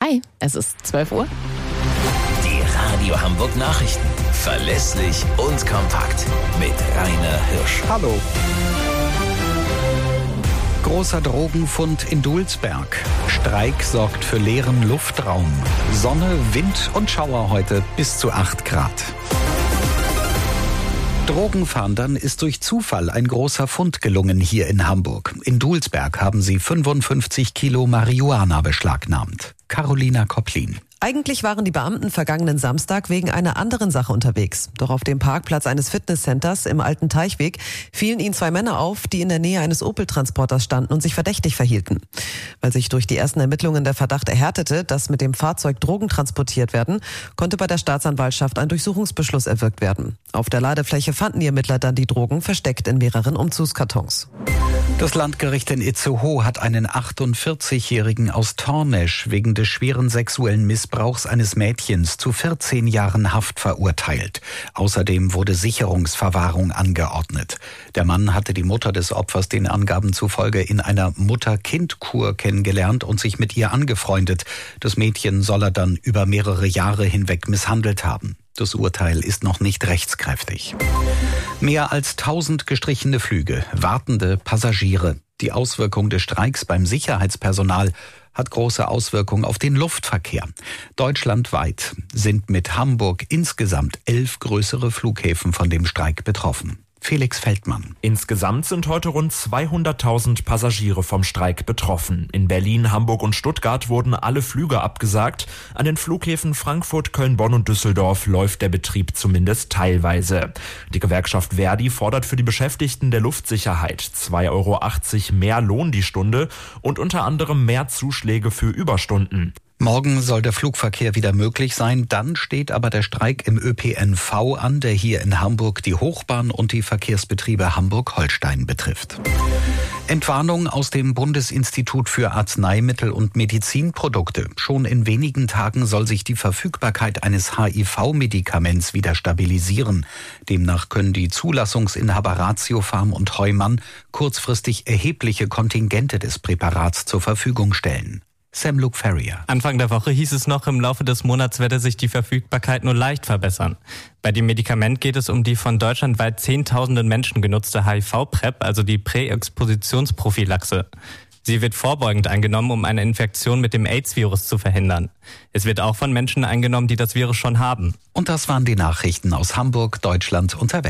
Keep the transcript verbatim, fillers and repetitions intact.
Hi, es ist zwölf Uhr. Die Radio Hamburg Nachrichten. Verlässlich und kompakt. Mit Rainer Hirsch. Hallo. Großer Drogenfund in Dulsberg. Streik sorgt für leeren Luftraum. Sonne, Wind und Schauer heute bis zu acht Grad. Drogenfahndern ist durch Zufall ein großer Fund gelungen hier in Hamburg. In Dulsberg haben sie fünfundfünfzig Kilo Marihuana beschlagnahmt. Carolina Kopplin. Eigentlich waren die Beamten vergangenen Samstag wegen einer anderen Sache unterwegs. Doch auf dem Parkplatz eines Fitnesscenters im Alten Teichweg fielen ihnen zwei Männer auf, die in der Nähe eines Opel-Transporters standen und sich verdächtig verhielten. Weil sich durch die ersten Ermittlungen der Verdacht erhärtete, dass mit dem Fahrzeug Drogen transportiert werden, konnte bei der Staatsanwaltschaft ein Durchsuchungsbeschluss erwirkt werden. Auf der Ladefläche fanden die Ermittler dann die Drogen versteckt in mehreren Umzugskartons. Das Landgericht in Itzehoe hat einen achtundvierzigjährigen aus Tornesch wegen des schweren sexuellen Missbrauchs eines Mädchens zu vierzehn Jahren Haft verurteilt. Außerdem wurde Sicherungsverwahrung angeordnet. Der Mann hatte die Mutter des Opfers den Angaben zufolge in einer Mutter-Kind-Kur kennengelernt und sich mit ihr angefreundet. Das Mädchen soll er dann über mehrere Jahre hinweg misshandelt haben. Das Urteil ist noch nicht rechtskräftig. Mehr als tausend gestrichene Flüge, wartende Passagiere. Die Auswirkung des Streiks beim Sicherheitspersonal hat große Auswirkungen auf den Luftverkehr. Deutschlandweit sind mit Hamburg insgesamt elf größere Flughäfen von dem Streik betroffen. Felix Feldmann. Insgesamt sind heute rund zweihunderttausend Passagiere vom Streik betroffen. In Berlin, Hamburg und Stuttgart wurden alle Flüge abgesagt. An den Flughäfen Frankfurt, Köln, Bonn und Düsseldorf läuft der Betrieb zumindest teilweise. Die Gewerkschaft Verdi fordert für die Beschäftigten der Luftsicherheit zwei Euro achtzig mehr Lohn die Stunde und unter anderem mehr Zuschläge für Überstunden. Morgen soll der Flugverkehr wieder möglich sein, dann steht aber der Streik im Ö P N V an, der hier in Hamburg die Hochbahn und die Verkehrsbetriebe Hamburg-Holstein betrifft. Entwarnung aus dem Bundesinstitut für Arzneimittel und Medizinprodukte. Schon in wenigen Tagen soll sich die Verfügbarkeit eines H I V-Medikaments wieder stabilisieren. Demnach können die Zulassungsinhaber Ratiopharm und Heumann kurzfristig erhebliche Kontingente des Präparats zur Verfügung stellen. Sam Luke Ferrier. Anfang der Woche hieß es noch, im Laufe des Monats werde sich die Verfügbarkeit nur leicht verbessern. Bei dem Medikament geht es um die von deutschlandweit zehntausenden Menschen genutzte H I V-PrEP, also die Präexpositionsprophylaxe. Sie wird vorbeugend eingenommen, um eine Infektion mit dem AIDS-Virus zu verhindern. Es wird auch von Menschen eingenommen, die das Virus schon haben. Und das waren die Nachrichten aus Hamburg, Deutschland und der Welt.